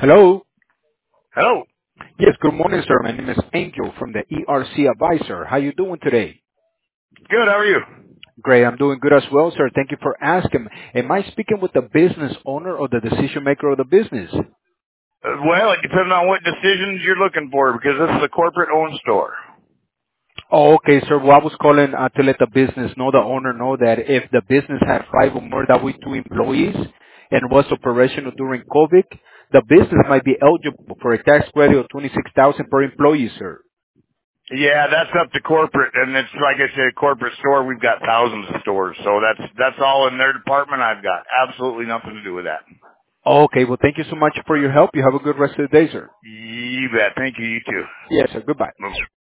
Hello. Hello. Yes, good morning, sir. My name is Angel from the ERC Advisor. How you doing today? Good. How are you? Great. I'm doing good as well, sir. Thank you for asking. Am I speaking with the business owner or the decision maker of the business? Well, it depends on what decisions you're looking for because this is a corporate-owned store. Oh, okay, sir. Well, I was calling to let the business know, the owner know that if the business had 5 or more W-2 employees and was operational during COVID, the business might be eligible for a tax credit of $26,000 per employee, sir. Yeah, that's up to corporate, and it's like I said, a corporate store. We've got thousands of stores, so that's all in their department. I've got absolutely nothing to do with that. Okay, well, thank you so much for your help. You have a good rest of the day, sir. You bet. Thank you. You too. Yes, sir. Goodbye. Bye.